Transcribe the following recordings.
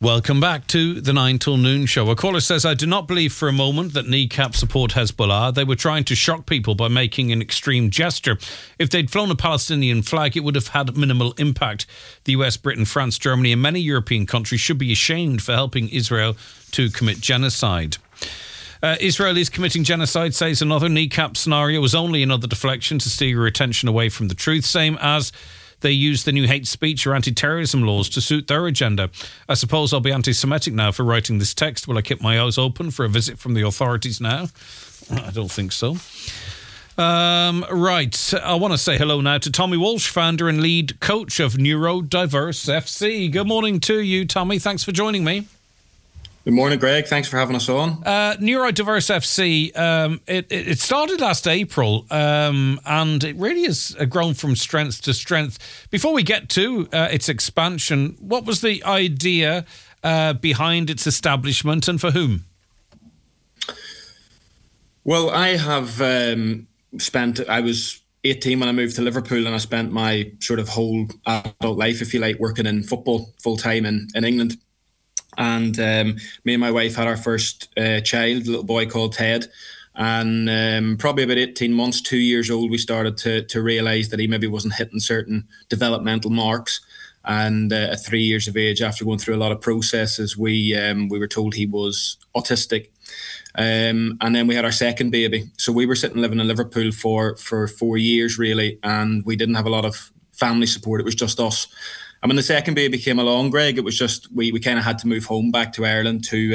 Welcome back to the 9 till noon show. A caller says, I do not believe for a moment that kneecap support Hezbollah. They were trying to shock people by making an extreme gesture. If they'd flown a Palestinian flag, it would have had minimal impact. The US, Britain, France, Germany and many European countries should be ashamed for helping Israel to commit genocide. Israel is committing genocide, says another. Kneecap scenario was only another deflection to steer your attention away from the truth, same as they use the new hate speech or anti-terrorism laws to suit their agenda. I suppose I'll be anti-Semitic now for writing this text. Will I keep my eyes open for a visit from the authorities now? I don't think so. Right. I want to say hello now to Tommy Walsh, founder and lead coach of Neurodiverse FC. Good morning to you, Tommy. Thanks for joining me. Good morning, Greg. Thanks for having us on. Neurodiverse FC, it started last April and it really has grown from strength to strength. Before we get to its expansion, what was the idea behind its establishment and for whom? Well, I have I was 18 when I moved to Liverpool, and I spent my sort of whole adult life, if you like, working in football full-time in England. And me and my wife had our first child, a little boy called Ted. And probably about 18 months, 2 years old, we started to realise that he maybe wasn't hitting certain developmental marks. And at 3 years of age, after going through a lot of processes, we were told he was autistic. And then we had our second baby. So we were sitting living in Liverpool for 4 years, really. And we didn't have a lot of family support. It was just us. And when the second baby came along, Greg, it was just we kind of had to move home back to Ireland to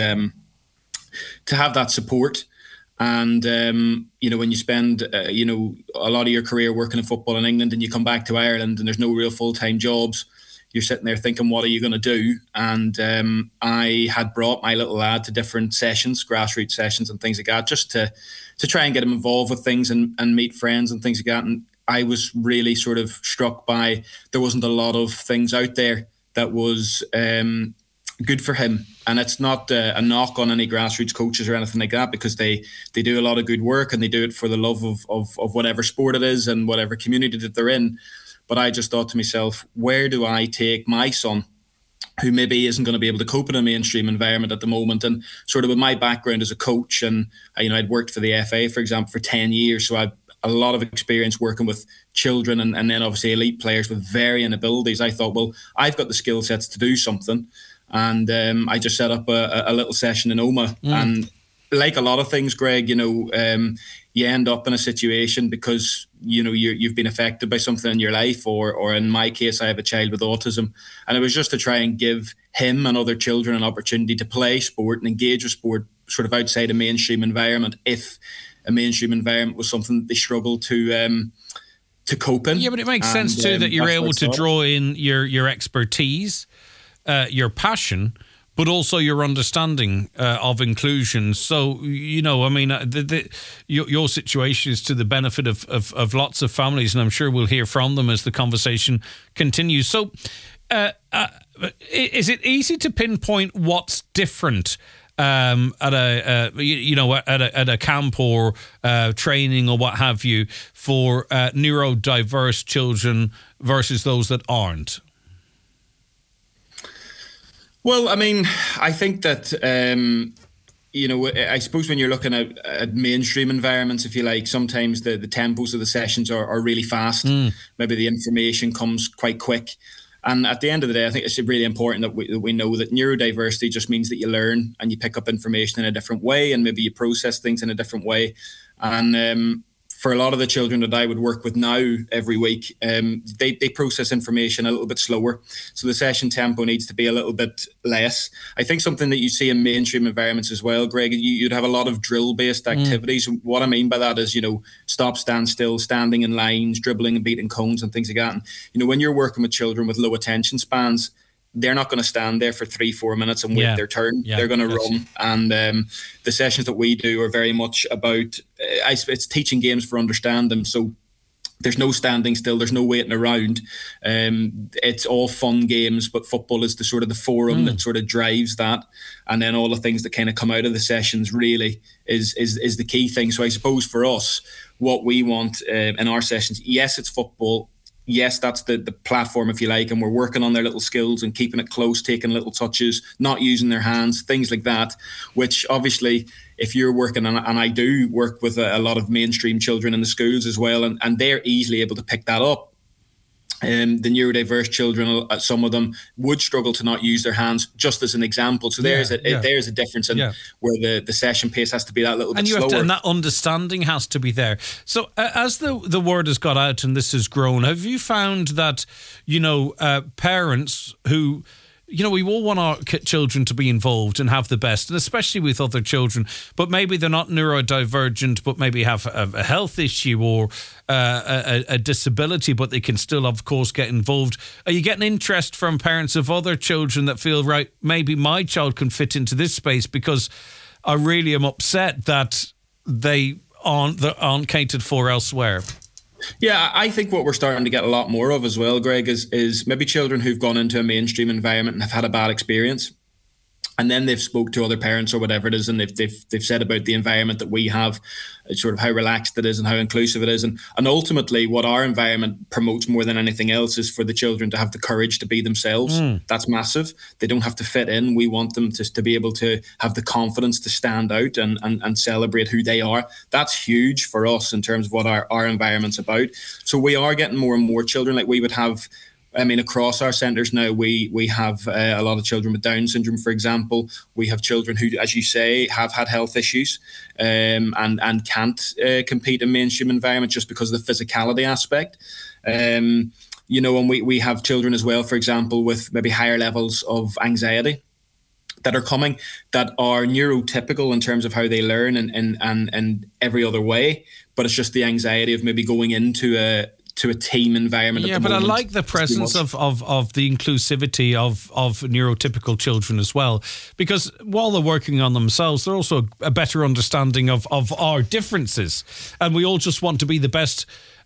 have that support. And when you spend a lot of your career working in football in England, and you come back to Ireland and there's no real full-time jobs, you're sitting there thinking, what are you going to do? And I had brought my little lad to different sessions, grassroots sessions and things like that, just to try and get him involved with things and meet friends and things like that. And I was really sort of struck by there wasn't a lot of things out there that was good for him. And it's not a knock on any grassroots coaches or anything like that, because they do a lot of good work and they do it for the love of whatever sport it is and whatever community that they're in. But I just thought to myself, where do I take my son, who maybe isn't going to be able to cope in a mainstream environment at the moment? And sort of with my background as a coach, and I'd worked for the FA, for example, for 10 years. So I a lot of experience working with children and then obviously elite players with varying abilities. I thought, well, I've got the skill sets to do something. And I just set up a little session in Omagh. And like a lot of things, Greg, you end up in a situation because, you've been affected by something in your life, or in my case, I have a child with autism. And it was just to try and give him and other children an opportunity to play sport and engage with sport sort of outside a mainstream environment, if a mainstream environment was something that they struggle to cope in. Yeah, but it makes sense too that you're able to draw in your expertise, your passion, but also your understanding of inclusion. So, your situation is to the benefit of lots of families, and I'm sure we'll hear from them as the conversation continues. So, is it easy to pinpoint what's different at a camp or training or what have you for neurodiverse children versus those that aren't? Well, I think that I suppose when you're looking at mainstream environments, if you like, sometimes the tempos of the sessions are really fast. Maybe the information comes quite quick. And at the end of the day, I think it's really important that we know that neurodiversity just means that you learn and you pick up information in a different way, and maybe you process things in a different way. And for a lot of the children that I would work with now every week, they process information a little bit slower. So the session tempo needs to be a little bit less. I think something that you see in mainstream environments as well, Greg, you'd have a lot of drill-based activities. What I mean by that is, stop, stand still, standing in lines, dribbling and beating cones and things like that. And, when you're working with children with low attention spans, they're not going to stand there for 3-4 minutes and wait their turn. They're going to run. And the sessions that we do are very much about, it's teaching games for understanding. So there's no standing still. There's no waiting around. It's all fun games, but football is the forum that sort of drives that. And then all the things that kind of come out of the sessions really is the key thing. So I suppose for us, what we want in our sessions, yes, it's football. yes, that's the platform, if you like, and we're working on their little skills and keeping it close, taking little touches, not using their hands, things like that, which obviously, if you're working, and I do work with a lot of mainstream children in the schools as well, and they're easily able to pick that up. The neurodiverse children, some of them would struggle to not use their hands, just as an example. So there's a difference in where the session pace has to be that little bit slower. And that understanding has to be there. So as the word has got out and this has grown, have you found that, parents who... we all want our children to be involved and have the best, and especially with other children, but maybe they're not neurodivergent, but maybe have a health issue or a disability, but they can still, of course, get involved. Are you getting interest from parents of other children that feel, right, maybe my child can fit into this space because I really am upset that they aren't catered for elsewhere? Yeah, I think what we're starting to get a lot more of as well, Greg, is maybe children who've gone into a mainstream environment and have had a bad experience. And then they've spoke to other parents or whatever it is, and they've said about the environment that we have, sort of how relaxed it is and how inclusive it is. And ultimately, what our environment promotes more than anything else is for the children to have the courage to be themselves. That's massive. They don't have to fit in. We want them to be able to have the confidence to stand out and celebrate who they are. That's huge for us in terms of what our environment's about. So we are getting more and more children. Like we would have... across our centres now, we have a lot of children with Down syndrome, for example. We have children who, as you say, have had health issues and can't compete in mainstream environment just because of the physicality aspect. And we have children as well, for example, with maybe higher levels of anxiety that are coming, that are neurotypical in terms of how they learn and every other way. But it's just the anxiety of maybe going into a team environment. Yeah, but I like the presence of the inclusivity of neurotypical children as well, because while they're working on themselves, they're also a better understanding of our differences, and we all just want to be the best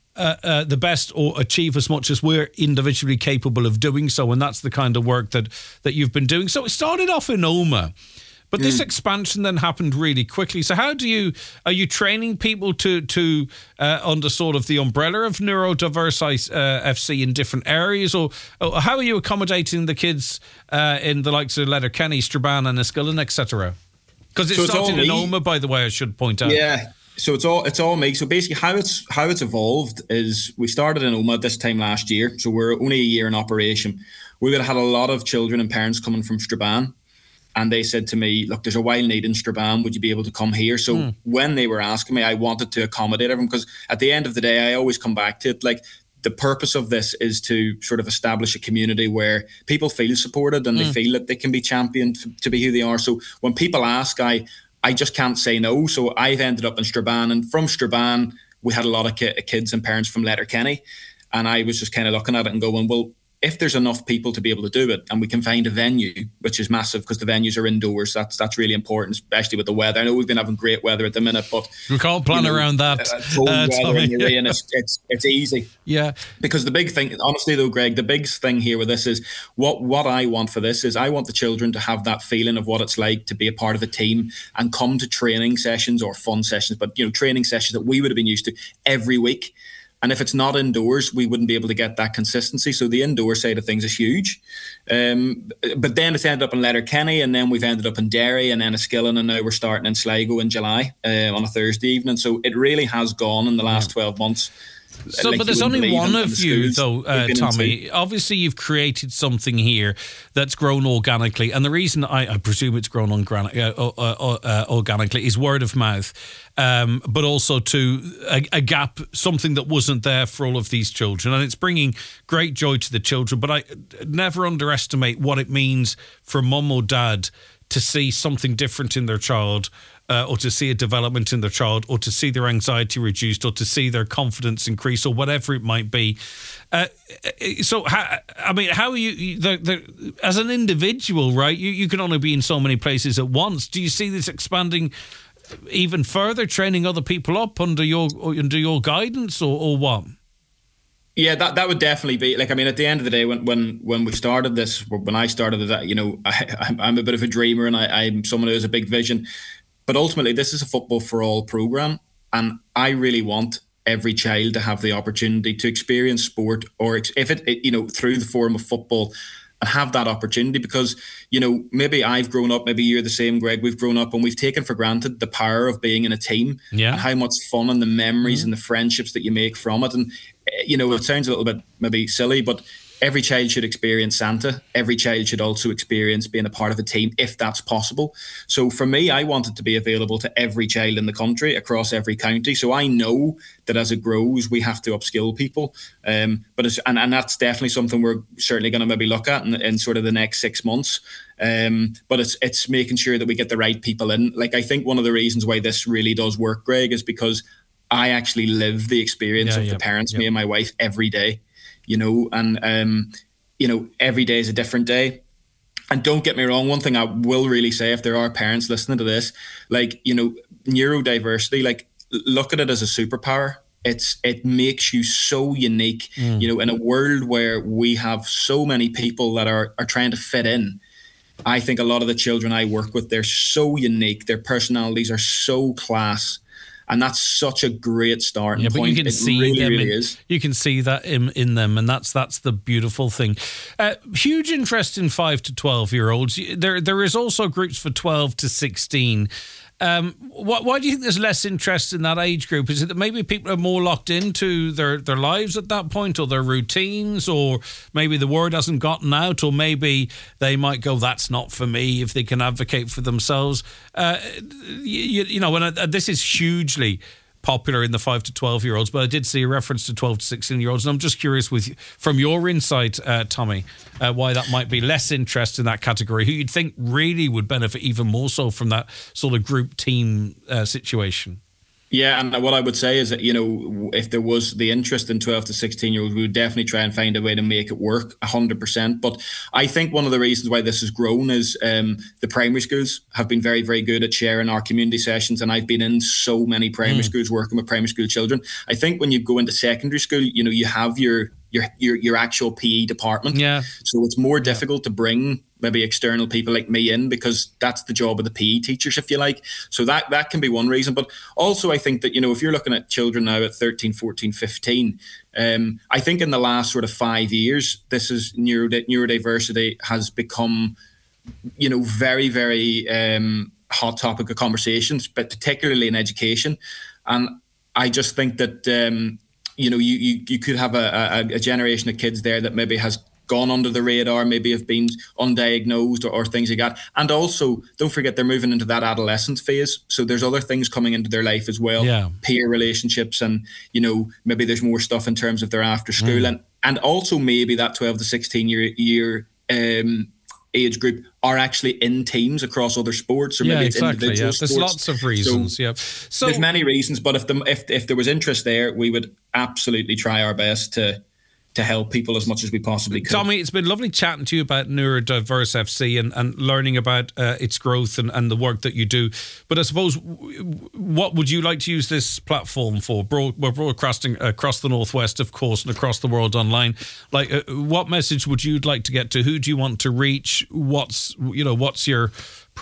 or achieve as much as we're individually capable of doing so, and that's the kind of work that you've been doing. So it started off in Omagh, but this expansion then happened really quickly. So are you training people to under sort of the umbrella of Neurodiverse FC in different areas, or how are you accommodating the kids in the likes of Letterkenny, Strabane and Enniskillen, etc.? Because it started in Omagh, by the way, I should point out. Yeah. So it's all me. So basically how it's evolved is we started in Omagh this time last year. So we're only a year in operation. We would have had a lot of children and parents coming from Strabane. And they said to me, look, there's a wild need in Strabane. Would you be able to come here? So when they were asking me, I wanted to accommodate everyone, because at the end of the day, I always come back to it. Like, the purpose of this is to sort of establish a community where people feel supported and they feel that they can be championed to be who they are. So when people ask, I just can't say no. So I've ended up in Strabane. And from Strabane, we had a lot of kids and parents from Letterkenny. And I was just kind of looking at it and going, well, if there's enough people to be able to do it, and we can find a venue, which is massive because the venues are indoors, that's really important, especially with the weather. I know we've been having great weather at the minute, but we can't plan around that. Cold weather in the rain, it's easy. Yeah. Because the big thing, honestly though, Greg, the big thing here with this is what I want for this is I want the children to have that feeling of what it's like to be a part of a team and come to training sessions or fun sessions, but training sessions that we would have been used to every week. And if it's not indoors, we wouldn't be able to get that consistency. So the indoor side of things is huge. But then it's ended up in Letterkenny, and then we've ended up in Derry and then Enniskillen, and now we're starting in Sligo in July on a Thursday evening. So it really has gone in the last 12 months. So, but there's only one of you, though, Tommy. Obviously, you've created something here that's grown organically, and the reason I presume it's grown organically is word of mouth, but also to a gap, something that wasn't there for all of these children, and it's bringing great joy to the children. But I never underestimate what it means for mum or dad to see something different in their child. Or to see a development in their child, or to see their anxiety reduced, or to see their confidence increase, or whatever it might be. So, how are you, as an individual, right? You can only be in so many places at once. Do you see this expanding even further, training other people up under your guidance, or what? Yeah, that would definitely be at the end of the day, when we started this, when I started it, I'm a bit of a dreamer, and I'm someone who has a big vision. But ultimately, this is a Football for All programme, and I really want every child to have the opportunity to experience sport, or if it through the form of football, and have that opportunity. Because maybe I've grown up, maybe you're the same, Greg, we've grown up and we've taken for granted the power of being in a team, and how much fun and the memories and the friendships that you make from it. And it sounds a little bit maybe silly, but every child should experience Santa. Every child should also experience being a part of a team, if that's possible. So for me, I want it to be available to every child in the country, across every county. So I know that as it grows, we have to upskill people. But that's definitely something we're certainly going to maybe look at in sort of the next 6 months. But it's making sure that we get the right people in. Like, I think one of the reasons why this really does work, Greg, is because I actually live the experience of the parents, me and my wife, every day. Every day is a different day. And don't get me wrong, one thing I will really say, if there are parents listening to this, neurodiversity, look at it as a superpower. It makes you so unique, in a world where we have so many people that are trying to fit in. I think a lot of the children I work with, they're so unique. Their personalities are so class. And that's such a great starting point. You can see really, them. Really is. You can see that in them, and that's the beautiful thing. Huge interest in 5 to 12-year-olds. There is also groups for 12 to 16. Why do you think there's less interest in that age group? Is it that maybe people are more locked into their lives at that point, or their routines, or maybe the word hasn't gotten out, or maybe they might go, that's not for me, if they can advocate for themselves? This is hugely popular in the 5 to 12-year-olds, but I did see a reference to 12 to 16-year-olds, and I'm just curious, from your insight, Tommy, why that might be less interest in that category, who you'd think really would benefit even more so from that sort of group team situation. Yeah, and what I would say is that, if there was the interest in 12 to 16-year-olds, we would definitely try and find a way to make it work 100%. But I think one of the reasons why this has grown is the primary schools have been very, very good at sharing our community sessions. And I've been in so many primary schools working with primary school children. I think when you go into secondary school, you have your actual PE department. Yeah. So it's more difficult to bring maybe external people like me in, because that's the job of the PE teachers, if you like. So that can be one reason. But also I think that, if you're looking at children now at 13, 14, 15, I think in the last sort of 5 years, this is neurodiversity has become, very, very hot topic of conversations, but particularly in education. And I just think that, you could have a generation of kids there that maybe has gone under the radar, maybe have been undiagnosed or things like that. And also, don't forget, they're moving into that adolescence phase. So there's other things coming into their life as well, peer relationships, and, maybe there's more stuff in terms of their after school. And also maybe that 12 to 16 year age group are actually in teams across other sports, or maybe it's individual sports. There's lots of reasons. So there's many reasons, but if there was interest there, we would absolutely try our best to help people as much as we possibly could. Tommy, it's been lovely chatting to you about Neurodiverse FC and learning about its growth and the work that you do. But I suppose, what would you like to use this platform for? We're broadcasting across the Northwest, of course, and across the world online. What message would you like to get to? Who do you want to reach? What's your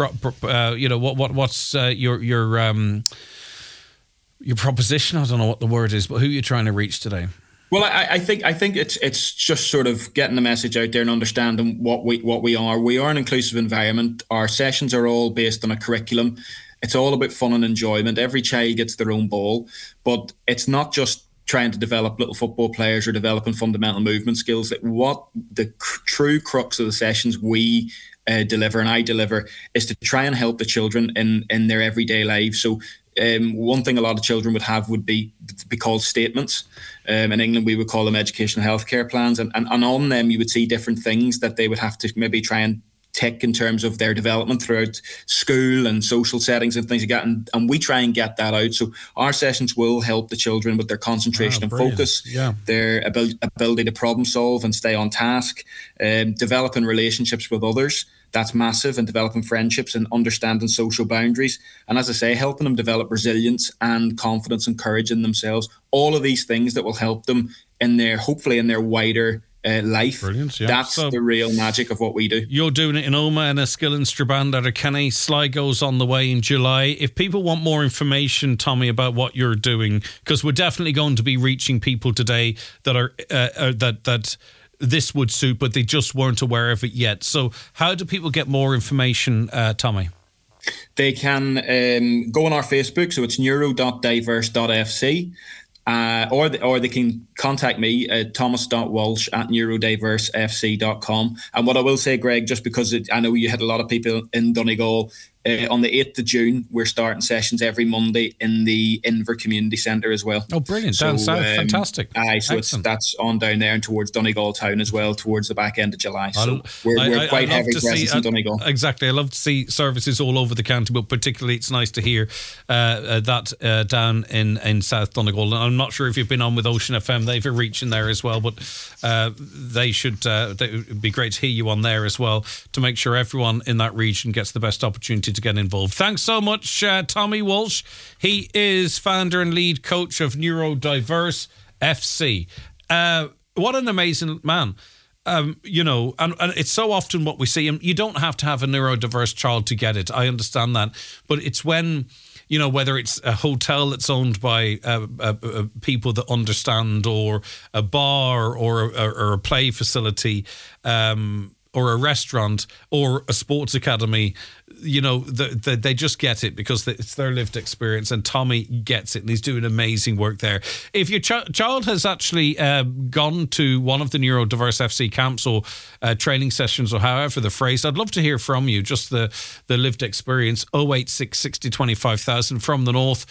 proposition? I don't know what the word is, but who are you trying to reach today? Well, I think it's just sort of getting the message out there and understanding what we are. We are an inclusive environment. Our sessions are all based on a curriculum. It's all about fun and enjoyment. Every child gets their own ball, but it's not just trying to develop little football players or developing fundamental movement skills. What the true crux of the sessions we deliver, and I deliver, is to try and help the children in their everyday lives. So one thing a lot of children would be called statements. In England, we would call them educational healthcare plans. And on them, you would see different things that they would have to maybe try and tick in terms of their development throughout school and social settings and things like that. And we try and get that out. So our sessions will help the children with their concentration and focus, their ability to problem solve and stay on task, developing relationships with others. That's massive, and developing friendships and understanding social boundaries. And as I say, helping them develop resilience and confidence and courage in themselves. All of these things that will help them hopefully in their wider life. Brilliant, yeah. That's the real magic of what we do. You're doing it in Omagh and Enniskillen and Strabane, Letterkenny. Sligo's on the way in July. If people want more information, Tommy, about what you're doing, because we're definitely going to be reaching people today that are that this would suit, but they just weren't aware of it yet. So how do people get more information, Tommy? They can go on our Facebook, so it's neuro.diverse.fc. Or they can contact me at thomas.walsh@neurodiversefc.com. And what I will say, Greg, just because I know you had a lot of people in Donegal, on the 8th of June, we're starting sessions every Monday in the Inver Community Centre as well. Oh, brilliant. Down south. Fantastic. So that's on down there and towards Donegal town as well, towards the back end of July. So we're quite heavy presence in Donegal. Exactly. I love to see services all over the county, but particularly it's nice to hear that down in South Donegal. And I'm not sure if you've been on with Ocean FM. They've a reach in there as well, but they should. It would be great to hear you on there as well to make sure everyone in that region gets the best opportunity to get involved. Thanks so much, Tommy Walsh. He is founder and lead coach of Neurodiverse FC. What an amazing man. You know, and it's so often what we see, and you don't have to have a neurodiverse child to get it. I understand that. But it's when, you know, whether it's a hotel that's owned by people that understand, or a bar, or a play facility, or a restaurant, or a sports academy, you know, they just get it because it's their lived experience, and Tommy gets it, and he's doing amazing work there. If your child has actually gone to one of the Neurodiverse FC camps or training sessions, or however the phrase, I'd love to hear from you, just the lived experience. 086 60 25,000 from the north,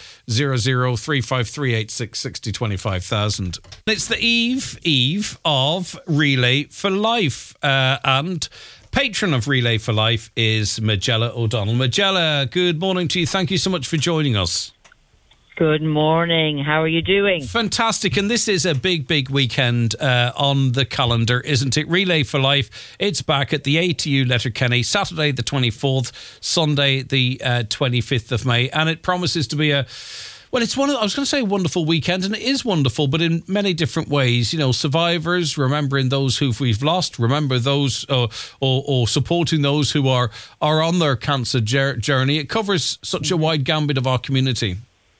0035386 60 25,000. It's the eve of Relay for Life, and patron of Relay for Life is Magella O'Donnell. Magella, good morning to you. Thank you so much for joining us. Good morning. How are you doing? Fantastic. And this is a big weekend on the calendar, isn't it? Relay for Life. It's back at the ATU Letterkenny, Saturday the 24th, Sunday the 25th of May. And it promises to be it's I was going to say a wonderful weekend, and it is wonderful, but in many different ways. You know, survivors, remembering those who we've lost, remember those, or supporting those who are on their cancer journey. It covers such a wide gambit of our community.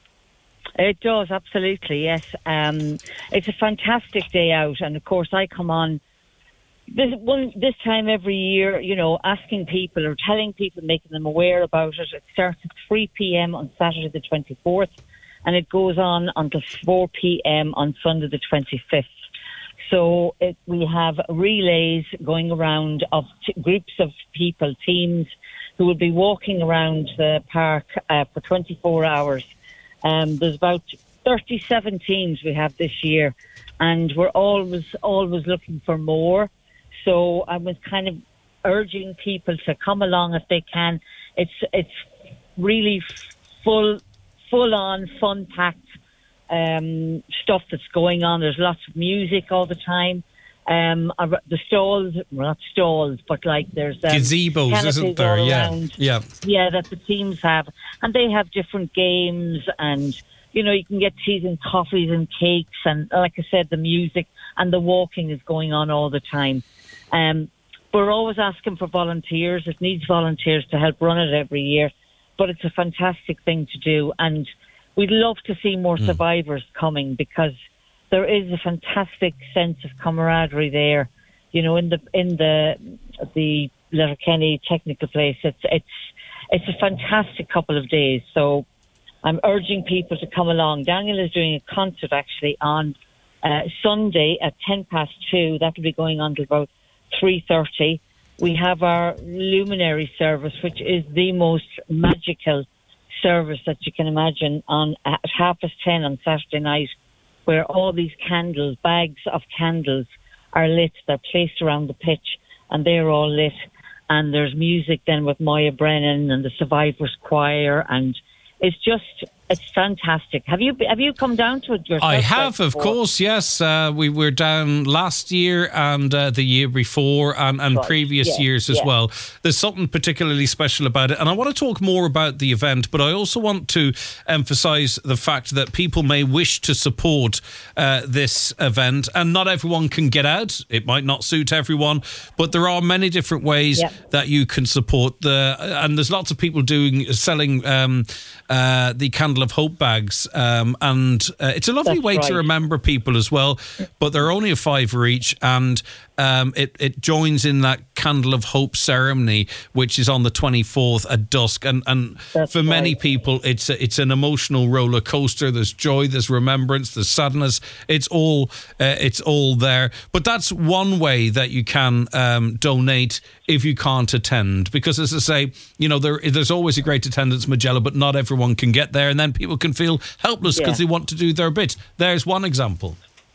It does, absolutely, yes. It's a fantastic day out, and of course I come on this time every year, you know, asking people or telling people, making them aware about it. It starts at 3 p.m. on Saturday the 24th. And it goes on until 4 p.m. on Sunday the 25th. So we have relays going around of groups of people, teams, who will be walking around the park for 24 hours. There's about 37 teams we have this year, and we're always looking for more. So I was kind of urging people to come along if they can. It's really full-on, fun-packed stuff that's going on. There's lots of music all the time. The stalls, well, not stalls, but like there's gazebos, isn't there? Yeah, that the teams have, and they have different games, and you know, you can get teas and coffees and cakes, and like I said, the music and the walking is going on all the time. We're always asking for volunteers. It needs volunteers to help run it every year. But it's a fantastic thing to do, and we'd love to see more survivors coming, because there is a fantastic sense of camaraderie there. You know, in the Letterkenny Technical Place, it's a fantastic couple of days. So I'm urging people to come along. Daniel is doing a concert actually on Sunday at 2:10. That will be going on till about 3:30. We have our luminary service, which is the most magical service that you can imagine, at 10:30 on Saturday night, where all these candles, bags of candles, are lit. They're placed around the pitch, and they're all lit. And there's music then with Moya Brennan and the Survivors Choir, and it's just It's fantastic. Have you come down to it yourself? I have, of course, yes. We were down last year and the year before and previous years as well. There's something particularly special about it. And I want to talk more about the event, but I also want to emphasise the fact that people may wish to support this event, and not everyone can get out. It might not suit everyone, but there are many different ways that you can support and there's lots of people selling the Candle of Hope bags, and it's a lovely way to remember people as well, but they're only $5 each, and it joins in that Candle of Hope ceremony, which is on the 24th at dusk, and for many people it's an emotional roller coaster. There's joy, there's remembrance, there's sadness. It's all there, but that's one way that you can donate if you can't attend, because as I say, there's always a great attendance, Majella, but not everyone can get there, and then people can feel helpless because they want to do their bit. There's one example.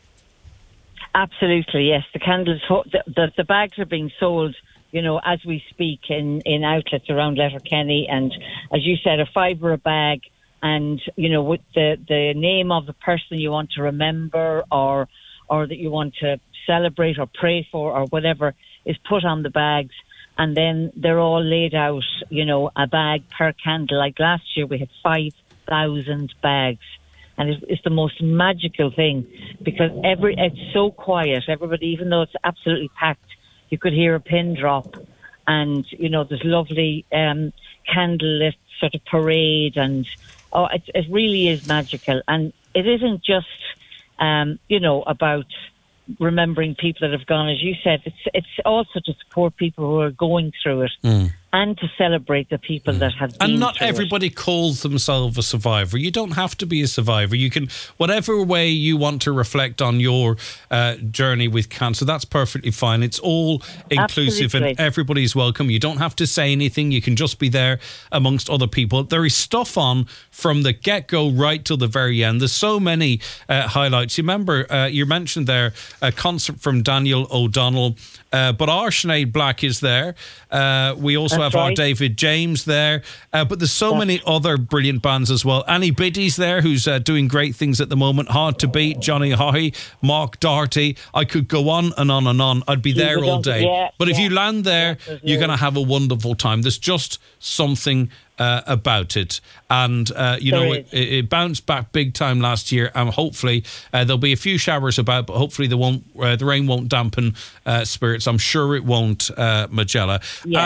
Absolutely, yes. The candles, the bags are being sold, as we speak in outlets around Letterkenny, and as you said, $5 a bag, and with the name of the person you want to remember or that you want to celebrate or pray for or whatever is put on the bags, and then they're all laid out, a bag per candle. Like last year we had 5,000 bags. And it's the most magical thing, because it's so quiet. Everybody, even though it's absolutely packed, you could hear a pin drop. And, there's lovely candlelit sort of parade. And, it really is magical. And it isn't just, about remembering people that have gone. As you said, it's also to support people who are going through it. And to celebrate the people that have been. And not everybody calls themselves a survivor. You don't have to be a survivor. You can, whatever way you want to reflect on your journey with cancer, that's perfectly fine. It's all inclusive and everybody's welcome. You don't have to say anything. You can just be there amongst other people. There is stuff on from the get-go right till the very end. There's so many highlights. You remember, you mentioned there a concert from Daniel O'Donnell, but our Sinead Black is there. We also have our David James there, but there's so many other brilliant bands as well. Annie Biddy's there, who's doing great things at the moment. Hard to Beat, Johnny Haughey, Mark Doherty. I could go on and on and on. I'd be there all day. But if you land there, you're going to have a wonderful time. There's just something about it, and it bounced back big time last year, and hopefully there'll be a few showers about, but hopefully the rain won't dampen spirits. I'm sure it won't, Majella.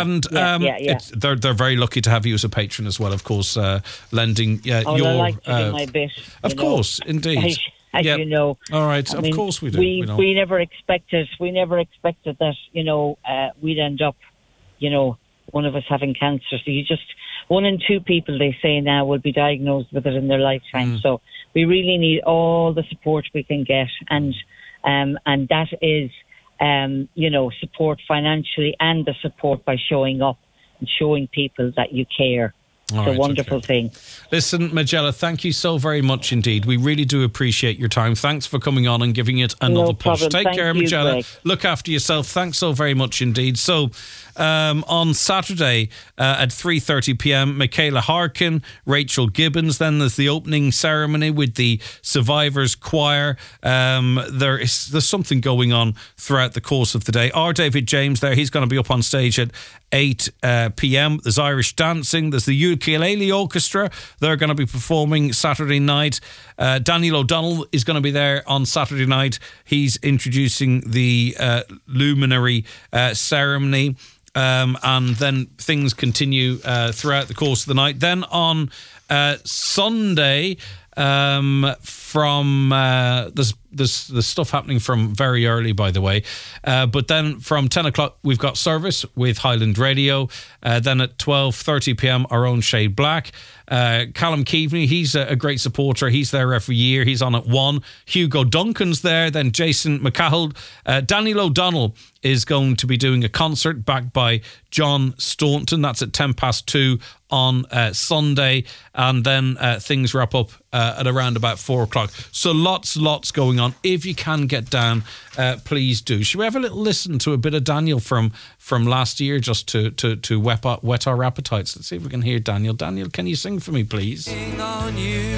They're very lucky to have you as a patron as well, of course, lending your I like to do my bit, of course, indeed. As you know. All right, of course we do. We never expected that we'd end up one of us having cancer. So 1 in 2 people, they say now, will be diagnosed with it in their lifetime. So we really need all the support we can get, and that is support financially, and the support by showing up and showing people that you care. It's a wonderful thing. Listen, Majella, thank you so very much indeed. We really do appreciate your time. Thanks for coming on and giving it another push. Take care, Majella. Greg. Look after yourself. Thanks so very much indeed. So, on Saturday at 3:30 p.m, Michaela Harkin, Rachel Gibbons. Then there's the opening ceremony with the Survivors Choir. There's something going on throughout the course of the day. Our David James there, he's going to be up on stage at 8 p.m. There's Irish dancing. There's the Ukulele Orchestra. They're going to be performing Saturday night. Daniel O'Donnell is going to be there on Saturday night. He's introducing the luminary ceremony. And then things continue throughout the course of the night. Then on Sunday, from there's stuff happening from very early, by the way, but then from 10 o'clock we've got service with Highland Radio. Then at 12:30 p.m, our own Shade Black. Callum Keaveney, he's a great supporter. He's there every year. He's on at 1. Hugo Duncan's there. Then Jason McCahill. Daniel O'Donnell is going to be doing a concert backed by John Staunton. That's at 2:10 on Sunday. And then things wrap up at around about 4 o'clock. So lots going going on. If you can get down, please do. Should we have a little listen to a bit of Daniel from last year, just to whet our appetites? Let's see if we can hear Daniel. Daniel, can you sing for me, please? On you.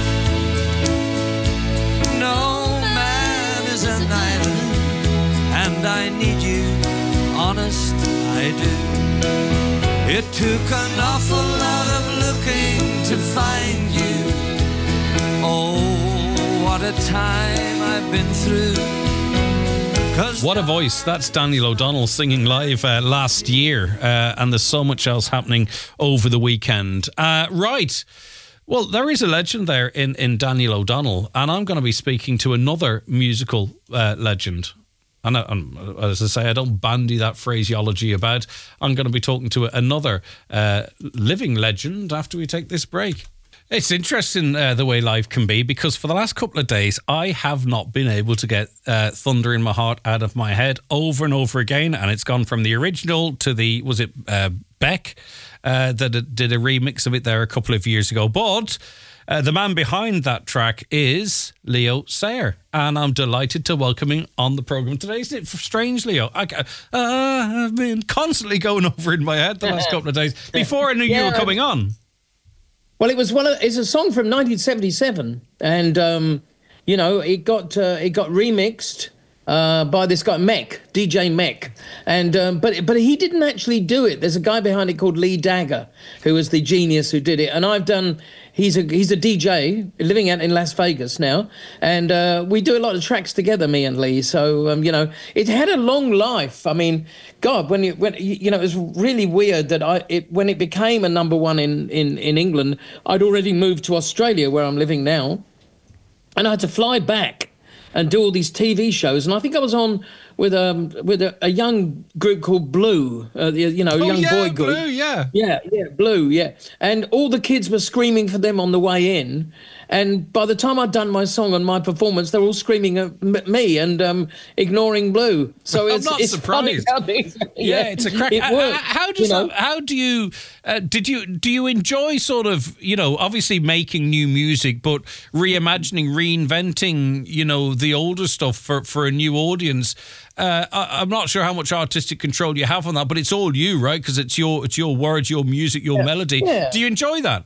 No man is an island, and I need you, honest I do. It took an awful lot of looking to find you. Oh, what a time I've been through. What a voice. That's Daniel O'Donnell singing live last year, and there's so much else happening over the weekend. Right. Well, there is a legend there in Daniel O'Donnell, and I'm going to be speaking to another musical legend. And as I say, I don't bandy that phraseology about. I'm going to be talking to another living legend after we take this break. It's interesting the way life can be, because for the last couple of days, I have not been able to get Thunder in My Heart out of my head over and over again. And it's gone from the original to the, was it Beck that did a remix of it there a couple of years ago. But the man behind that track is Leo Sayer. And I'm delighted to welcome him on the programme today. Isn't it strange, Leo? I've been constantly going over in my head the last couple of days before I knew you were coming on. Well, it's a song from 1977, and you know, it got remixed by this guy DJ Mech, and but he didn't actually do it. There's a guy behind it called Lee Dagger, who was the genius who did it, and he's a DJ living out in Las Vegas now, and we do a lot of tracks together, me and Lee. So you know, it had a long life. I mean, God, when you know, it was really weird that when it became a number one in England, I'd already moved to Australia where I'm living now, and I had to fly back and do all these TV shows, and I think I was on with a young group called Blue, you know, young boy group. Blue, yeah, Blue, yeah, and all the kids were screaming for them on the way in, and by the time I'd done my song and my performance, they're all screaming at me and ignoring Blue. So I'm not surprised. It's a crack. How do you enjoy sort of, you know, obviously making new music, but reimagining, reinventing, you know, the older stuff for a new audience? I'm not sure how much artistic control you have on that, but it's all you, right? Because it's your words, your music, your melody. Yeah. Do you enjoy that?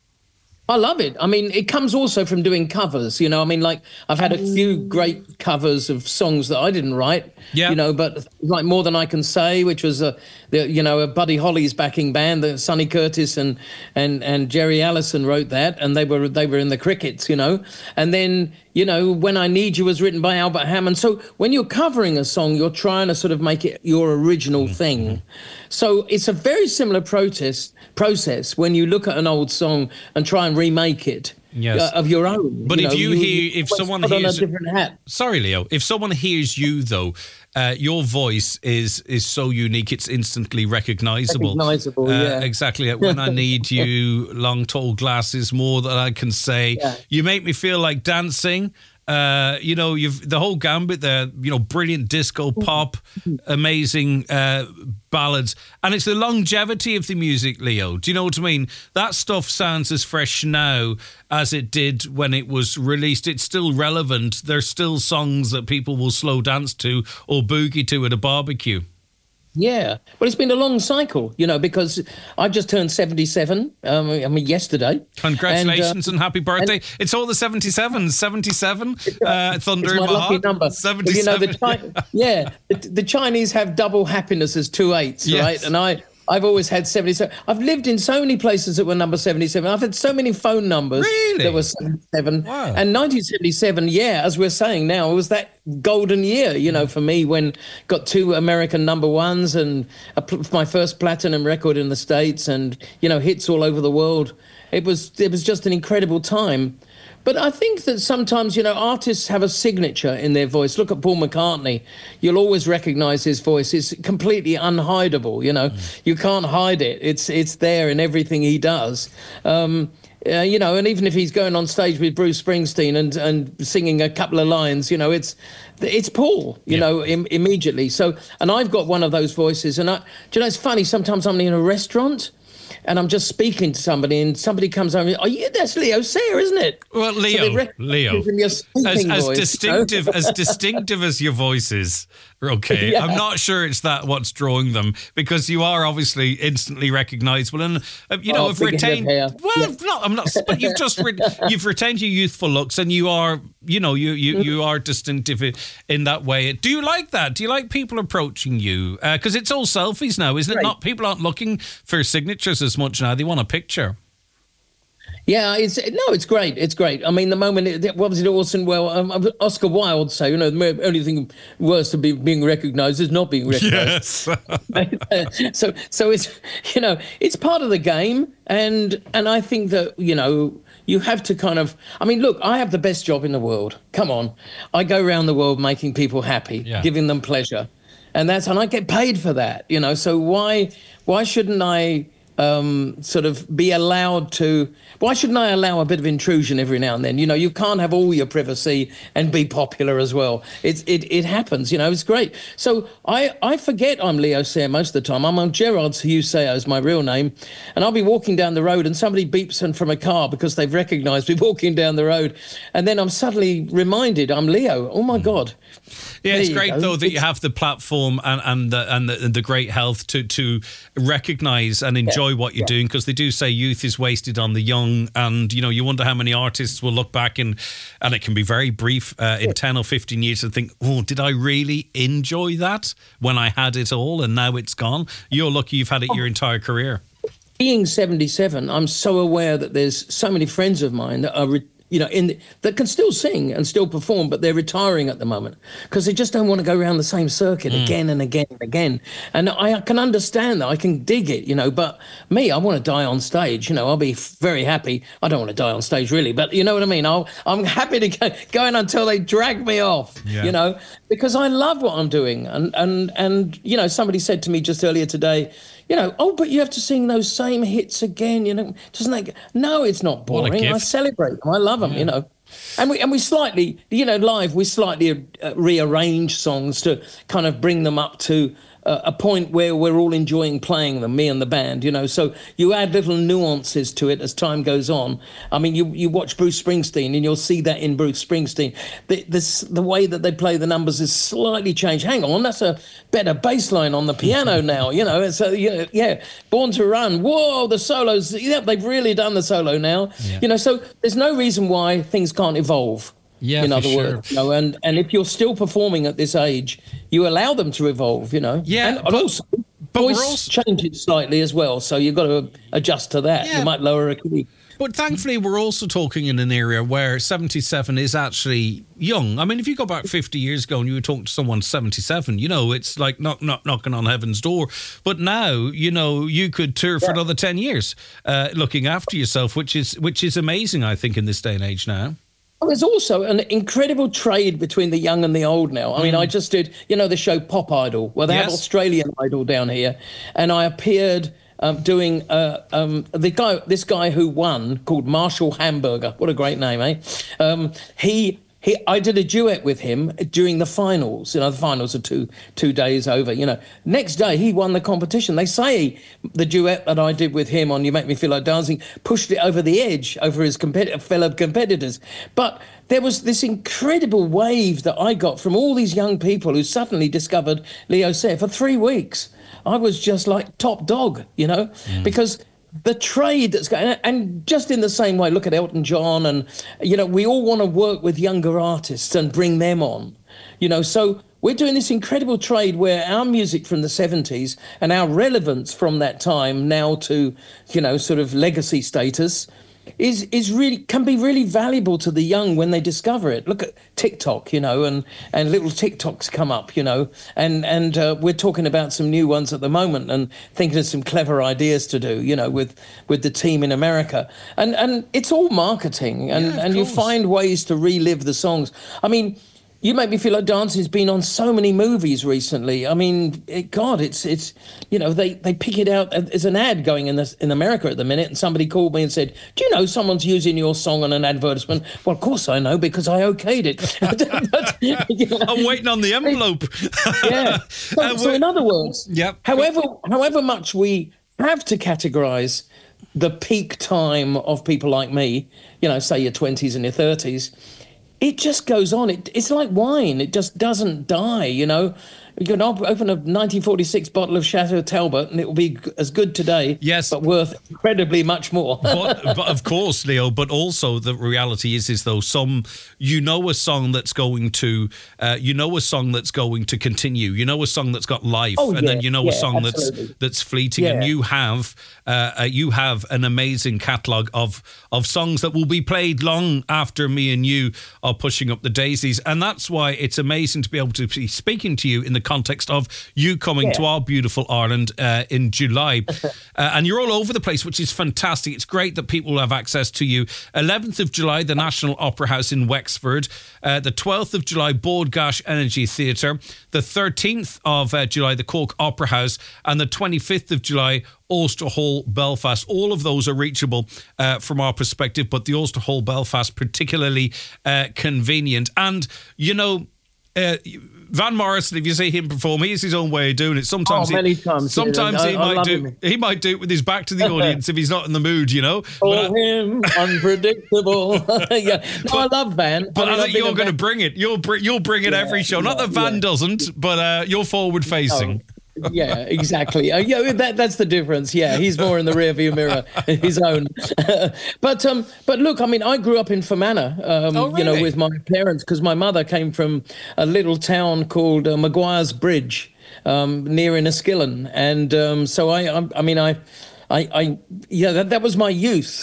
I love it. I mean, it comes also from doing covers, you know. I mean, like, I've had a few great covers of songs that I didn't write, you know, but like More Than I Can Say, which was a Buddy Holly's backing band, that Sonny Curtis and Jerry Allison wrote that, and they were in the Crickets, you know. And then, you know, When I Need You was written by Albert Hammond. So when you're covering a song, you're trying to sort of make it your original thing. So it's a very similar process when you look at an old song and try and remake it of your own. But if someone hears on a different hat. Sorry, Leo. If someone hears you though, your voice is so unique, it's instantly recognisable. Yeah. Exactly. When I Need You, Long Tall Glasses, More Than I Can Say. Yeah. You make me feel like dancing. You know, you've the whole gambit there, you know, brilliant disco pop, amazing ballads. And it's the longevity of the music, Leo. Do you know what I mean? That stuff sounds as fresh now as it did when it was released. It's still relevant. There's still songs that people will slow dance to or boogie to at a barbecue. Yeah. Well, it's been a long cycle, you know, because I've just turned 77, yesterday. Congratulations and happy birthday. It's all the 77s. 77, Thunder in My lucky Heart. Number. 77. You know, the Chinese have double happiness as 2 8s, right? And I've always had 77. I've lived in so many places that were number 77. I've had so many phone numbers that were 77. Wow. And 1977, as we're saying now, it was that golden year, you know, for me, when got 2 American number ones and my first platinum record in the States and, you know, hits all over the world. It was just an incredible time. But I think that sometimes, you know, artists have a signature in their voice. Look at Paul McCartney. You'll always recognise his voice. It's completely unhideable, you know. You can't hide it. It's there in everything he does. You know, and even if he's going on stage with Bruce Springsteen and singing a couple of lines, you know, it's Paul, you know, immediately. So, and I've got one of those voices. And do you know, it's funny, sometimes I'm in a restaurant and I'm just speaking to somebody, and somebody comes over. Oh, yeah, that's Leo Sayer, isn't it? Well, Leo, as distinctive as your voice is. Okay, yeah. I'm not sure it's that what's drawing them, because you are obviously instantly recognisable, and have retained. I'm not. But you've retained your youthful looks, and you are, you are distinctive in that way. Do you like that? Do you like people approaching you? Because it's all selfies now, isn't it? Not people aren't looking for signatures as much now; they want a picture. Yeah, it's great. It's great. I mean, the moment, what was it, Orson? Well, Oscar Wilde say, the only thing worse than being recognised is not being recognised. Yes. so it's, it's part of the game, and I think that, you have to kind of, I mean, look, I have the best job in the world. Come on. I go around the world making people happy, giving them pleasure. And I get paid for that, so why shouldn't I sort of be allowed to, why shouldn't I allow a bit of intrusion every now and then? You can't have all your privacy and be popular as well. It happens, it's great. So I forget I'm Leo Sayer most of the time. I'm on Gerard Hughes Sayer is my real name, and I'll be walking down the road and somebody beeps in from a car because they've recognised me walking down the road, and then I'm suddenly reminded I'm Leo. Oh my God. Yeah, it's great though that you have the platform and the great health to recognise and enjoy what you're doing, because they do say youth is wasted on the young, and you wonder how many artists will look back and it can be very brief in 10 or 15 years and think, oh, did I really enjoy that when I had it all and now it's gone? You're lucky you've had it your entire career. Being 77, I'm so aware that there's so many friends of mine that are that can still sing and still perform, but they're retiring at the moment because they just don't want to go around the same circuit again and again and again. And I can understand that. I can dig it, but me, I want to die on stage. I'll be very happy. I don't want to die on stage really, but you know what I mean? I'm happy to go in until they drag me off, because I love what I'm doing. And somebody said to me just earlier today, but you have to sing those same hits again, doesn't that? No, it's not boring. I celebrate them. I love them, And we slightly, live, we slightly rearrange songs to kind of bring them up to a point where we're all enjoying playing them, me and the band, So you add little nuances to it as time goes on. I mean, you watch Bruce Springsteen and you'll see that in Bruce Springsteen. The way that they play the numbers is slightly changed. Hang on, that's a better bass line on the piano now, So, Born to Run. Whoa, the solos. Yeah, they've really done the solo now. Yeah. So there's no reason why things can't evolve. Yeah, in other words, and if you're still performing at this age, you allow them to evolve, Yeah, and also voice changes slightly as well, so you've got to adjust to that. Yeah. You might lower a key. But thankfully, we're also talking in an area where 77 is actually young. I mean, if you go back 50 years ago and you were talking to someone 77, it's like knocking on heaven's door. But now, you could tour for another 10 years, looking after yourself, which is amazing, I think, in this day and age now. Well, there's also an incredible trade between the young and the old now. I mean, I just did, the show Pop Idol, where they have Australian Idol down here, and I appeared doing this guy who won, called Marshall Hamburger. What a great name, eh? I did a duet with him during the finals. The finals are two days over. Next day he won the competition. They say the duet that I did with him on "You Make Me Feel Like Dancing" pushed it over the edge over his fellow competitors. But there was this incredible wave that I got from all these young people who suddenly discovered Leo Sayer. For 3 weeks, I was just like top dog, because the trade that's going, and just in the same way, look at Elton John, and we all want to work with younger artists and bring them on, so we're doing this incredible trade where our music from the 70s and our relevance from that time now to sort of legacy status is really, can be really valuable to the young when they discover it. Look at TikTok, and little TikToks come up, and we're talking about some new ones at the moment and thinking of some clever ideas to do, with the team in America. And it's all marketing, and you find ways to relive the songs. I mean, You Make Me Feel Like Dancing has been on so many movies recently. I mean, it's they pick it out. There's an ad going in America at the minute, and somebody called me and said, "Do you know someone's using your song on an advertisement?" Well, of course I know, because I okayed it. I'm waiting on the envelope. Yeah. So in other words, however much we have to categorize the peak time of people like me, you know, say your 20s and your 30s, it just goes on. It's like wine. It just doesn't die, you know. You can open a 1946 bottle of Chateau Talbot and it will be as good today, yes, but worth incredibly much more. but of course, Leo, but also the reality is though a song that's going to continue. You know a song that's got life, and then a song that's fleeting. Yeah. And you have an amazing catalogue of songs that will be played long after me and you are pushing up the daisies. And that's why it's amazing to be able to be speaking to you in the context of you coming to our beautiful Ireland in July. And you're all over the place, which is fantastic. It's great that people have access to you. 11th of July, the National Opera House in Wexford. The 12th of July, Bord Gáis Energy Theatre. The 13th of July, the Cork Opera House. And the 25th of July, Ulster Hall, Belfast. All of those are reachable from our perspective, but the Ulster Hall, Belfast, particularly convenient. And, you know, Van Morrison, if you see him perform, he has his own way of doing it. Sometimes he might do it with his back to the audience if he's not in the mood, you know. Him unpredictable. Yeah, no, I love Van. But I think you're going to bring it. You'll bring it every show. Not that Van doesn't, but you're forward facing. Yeah, exactly. That's the difference. Yeah, he's more in the rearview mirror, his own. But look, I mean, I grew up in Fermanagh, really? You know, with my parents, because my mother came from a little town called Maguire's Bridge, near Enniskillen, and so that was my youth.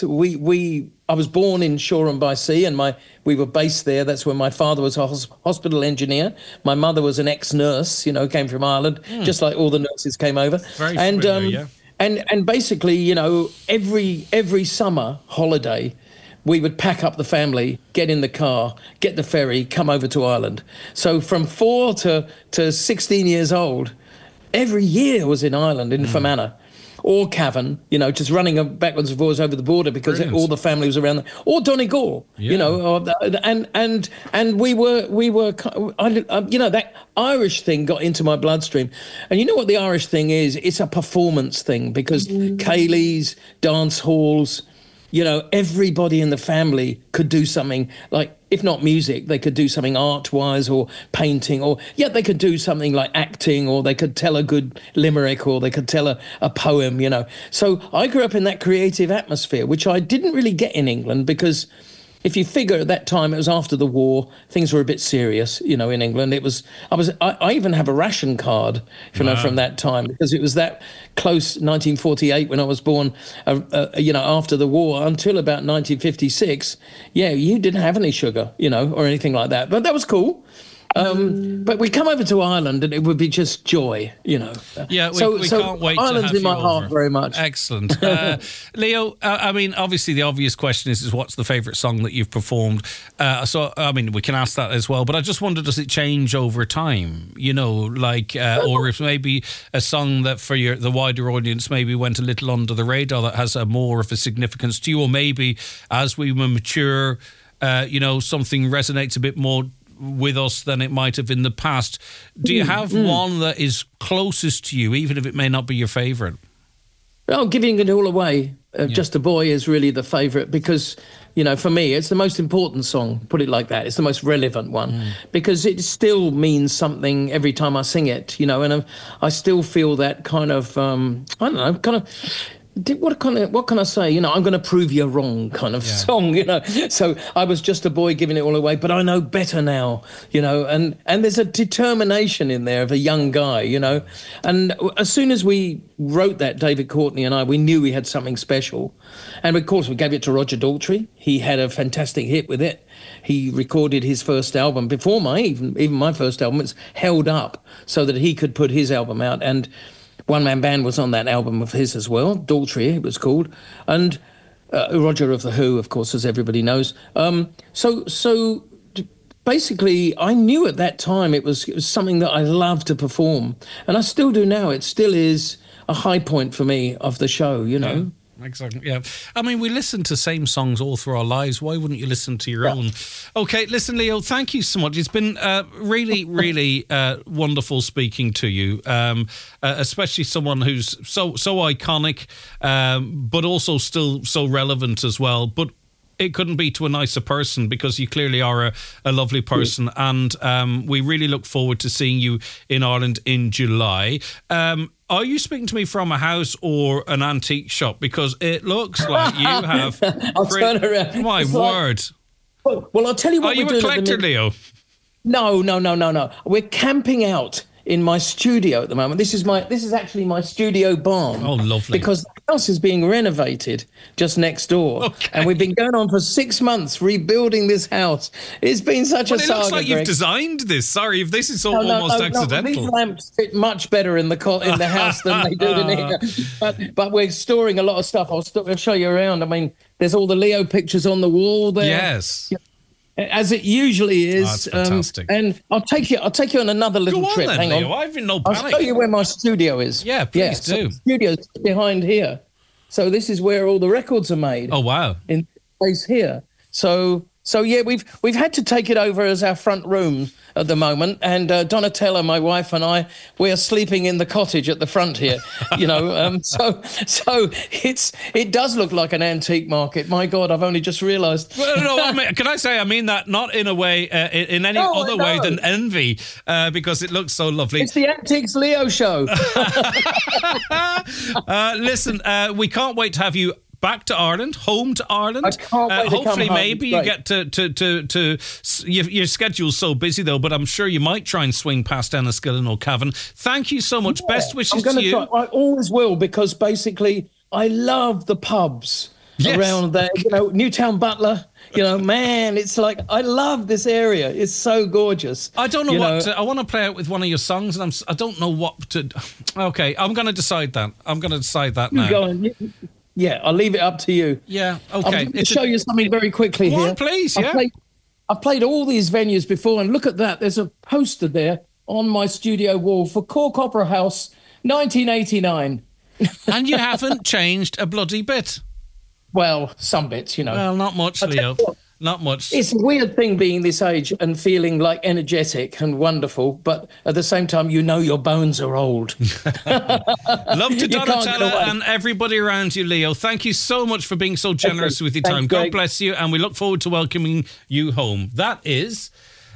I was born in Shoreham by Sea, and we were based there. That's where my father was a hospital engineer. My mother was an ex-nurse, you know, came from Ireland, just like all the nurses came over. Very familiar, And basically, you know, every summer holiday, we would pack up the family, get in the car, get the ferry, come over to Ireland. So from 4 to 16 years old, every year was in Ireland, in Fermanagh. Or Cavan, you know, just running backwards and forwards over the border because all the family was around there. Or Donegal, you know, and we were, you know, that Irish thing got into my bloodstream. And you know what the Irish thing is? It's a performance thing because Céilís, dance halls, you know, everybody in the family could do something like, if not music, they could do something art-wise or painting, or they could do something like acting, or they could tell a good limerick, or they could tell a poem, you know. So I grew up in that creative atmosphere, which I didn't really get in England because if you figure at that time, it was after the war, things were a bit serious, you know, in England. I even have a ration card, you know, from that time, because it was that close, 1948, when I was born, you know, after the war, until about 1956, you didn't have any sugar, you know, or anything like that. But that was cool. But we come over to Ireland and it would be just joy, you know. Yeah, we can't wait Ireland's to have in my you heart over. very much. Excellent. Leo, I mean, obviously the obvious question is what's the favourite song that you've performed? So, I mean, we can ask that as well, but I just wonder, does it change over time? You know, like, or if maybe a song that for the wider audience maybe went a little under the radar that has more of a significance to you, or maybe as we mature, you know, something resonates a bit more with us than it might have in the past. Do you have one that is closest to you, even if it may not be your favourite? Oh, Giving It All Away, Just a Boy, is really the favourite because, you know, for me, it's the most important song, put it like that. It's the most relevant one because it still means something every time I sing it, you know, and I still feel that kind of, I don't know, kind of, what can I say? You know, I'm going to prove you wrong kind of song, you know. So I was just a boy giving it all away, but I know better now, you know, and there's a determination in there of a young guy, you know. And as soon as we wrote that, David Courtney and I, we knew we had something special. And of course, we gave it to Roger Daltrey. He had a fantastic hit with it. He recorded his first album before even my first album. It's held up so that he could put his album out. And One Man Band was on that album of his as well. Daltrey, it was called. And Roger of The Who, of course, as everybody knows. So basically, I knew at that time it was something that I loved to perform. And I still do now. It still is a high point for me of the show, you know. Exactly. Yeah. I mean, we listen to same songs all through our lives. Why wouldn't you listen to your own? Okay, listen, Leo, thank you so much. It's been really, really wonderful speaking to you, especially someone who's so iconic, but also still so relevant as well. But it couldn't be to a nicer person, because you clearly are a lovely person, and we really look forward to seeing you in Ireland in July. Are you speaking to me from a house or an antique shop? Because it looks like you have... I'll turn around. My word. Well, I'll tell you what we're doing. Are you a collector, Leo? No. We're camping out in my studio at the moment. This is actually my studio barn. Oh, lovely. Because the house is being renovated just next door. Okay. And we've been going on for 6 months rebuilding this house. It's been such a saga. It looks like you've designed this. Sorry if this is almost accidental. These lamps fit much better in the house than they do in here. But we're storing a lot of stuff. I'll show you around. I mean, there's all the Leo pictures on the wall there. Yes. As it usually is. That's fantastic. And I'll take you on another little trip. Then, Hang Leo. on. I've in no panic. I'll show you where my studio is. Yeah, please do. So the studio's behind here. So this is where all the records are made. Oh, wow. In place here. So yeah, we've had to take it over as our front room at the moment, and Donatella, my wife, and I, we are sleeping in the cottage at the front here. So it does look like an antique market. My God, I've only just realised. Well, no, can I say I mean that not in a way, in any other way than envy, because it looks so lovely. It's the Antiques Leo show. Listen, we can't wait to have you back to Ireland, home to Ireland. I can't wait to hopefully, come maybe home. You get to your schedule's so busy though, but I'm sure you might try and swing past Enniskillen or Cavan. Thank you so much. Yeah, best wishes to you. I always will, because basically I love the pubs around there. Newtown Butler. Man, it's like, I love this area. It's so gorgeous. I don't know I want to play out with one of your songs, and I don't know what to. Okay, I'm going to decide that. Now. Go on. Yeah, I'll leave it up to you. Yeah, okay. I'm going to show you something very quickly here. Please, yeah. I've played all these venues before, and look at that. There's a poster there on my studio wall for Cork Opera House, 1989. And you haven't changed a bloody bit. Well, some bits, Well, not much, Leo. Not much. It's a weird thing being this age and feeling like energetic and wonderful, but at the same time, your bones are old. Love to Donatella and everybody around you, Leo. Thank you so much for being so generous with your time. God bless you, and we look forward to welcoming you home. That is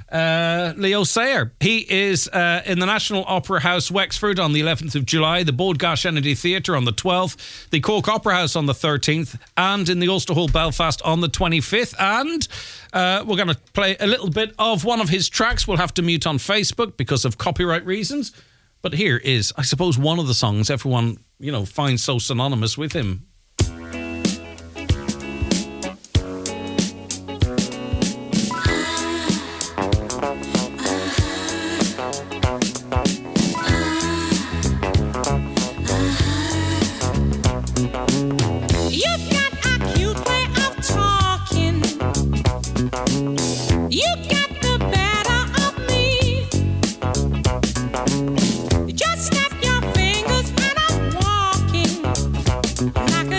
Leo Sayer. He is in the National Opera House, Wexford, on the 11th of July, the Bord Gáis Kennedy Theatre on the 12th, the Cork Opera House on the 13th, and in the Ulster Hall, Belfast on the 25th. And we're going to play a little bit of one of his tracks. We'll have to mute on Facebook because of copyright reasons. But here is, I suppose, one of the songs everyone, finds so synonymous with him. Just snap your fingers and I'm walking like a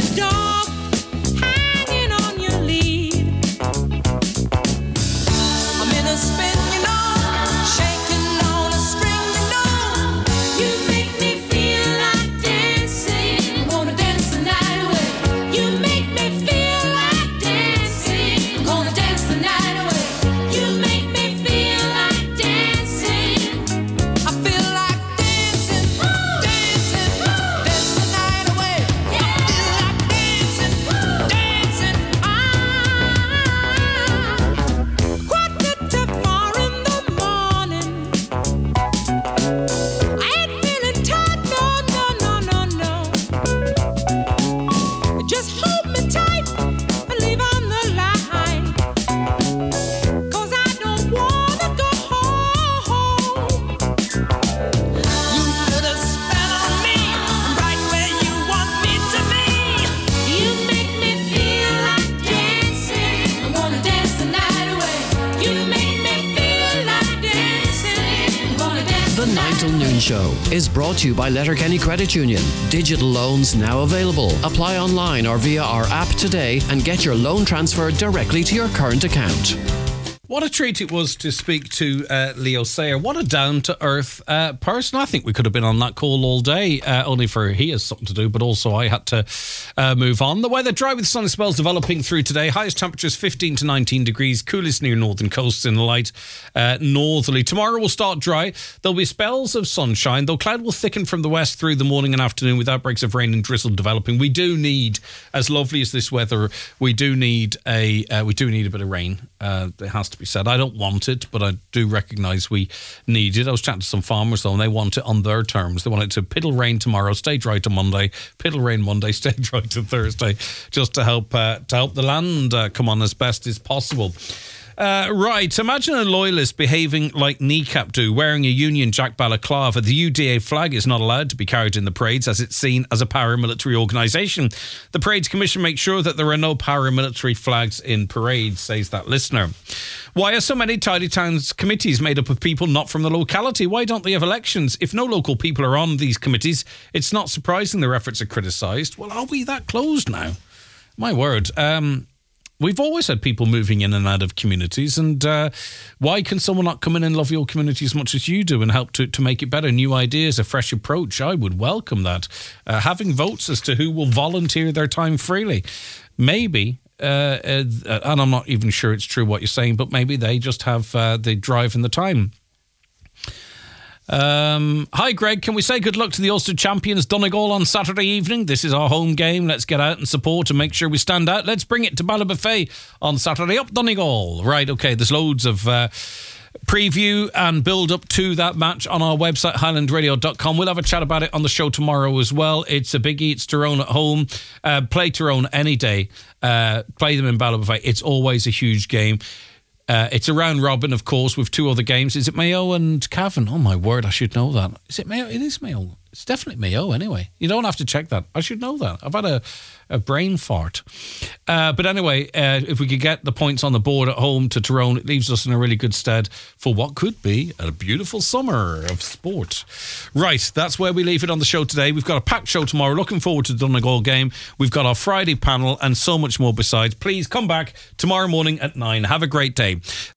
show is brought to you by Letterkenny Credit Union. Digital loans now available. Apply online or via our app today and get your loan transferred directly to your current account. What a treat it was to speak to Leo Sayer. What a down-to-earth person. I think we could have been on that call all day, only for he has something to do, but also I had to move on. The weather, dry with sunny spells developing through today. Highest temperatures 15 to 19 degrees, coolest near northern coasts in the light northerly. Tomorrow will start dry. There'll be spells of sunshine, though cloud will thicken from the west through the morning and afternoon with outbreaks of rain and drizzle developing. We do need, as lovely as this weather, we do need a bit of rain. It has to be said. I don't want it, but I do recognise we need it. I was chatting to some farmers though, and they want it on their terms. They want it to piddle rain tomorrow, stay dry to Monday, piddle rain Monday, stay dry to Thursday, just to help the land come on as best as possible. Right, imagine a loyalist behaving like Kneecap do, wearing a Union Jack balaclava. The UDA flag is not allowed to be carried in the parades as it's seen as a paramilitary organisation. The Parades Commission makes sure that there are no paramilitary flags in parades, says that listener. Why are so many tidy towns committees made up of people not from the locality? Why don't they have elections? If no local people are on these committees, it's not surprising their efforts are criticised. Well, are we that closed now? My word. We've always had people moving in and out of communities, and why can someone not come in and love your community as much as you do and help to make it better? New ideas, a fresh approach. I would welcome that. Having votes as to who will volunteer their time freely. Maybe, and I'm not even sure it's true what you're saying, but maybe they just have the drive and the time. Hi Greg, can we say good luck to the Ulster champions Donegal on Saturday evening? This is our home game. Let's get out and support and make sure we stand out. Let's bring it to Ballybofey on Saturday. Up Donegal. Right, okay, there's loads of preview and build up to that match on our website highlandradio.com. We'll have a chat about it on the show tomorrow as well. It's a biggie. It's Tyrone at home. Play Tyrone any day. Play them in Ballybofey. It's always a huge game. It's a round robin, of course, with two other games. Is it Mayo and Cavan? Oh, my word, I should know that. Is it Mayo? It is Mayo. It's definitely Mayo, anyway. You don't have to check that. I should know that. I've had a brain fart. But anyway, if we could get the points on the board at home to Tyrone, it leaves us in a really good stead for what could be a beautiful summer of sport. Right, that's where we leave it on the show today. We've got a packed show tomorrow. Looking forward to the Donegal game. We've got our Friday panel and so much more besides. Please come back tomorrow morning at 9. Have a great day.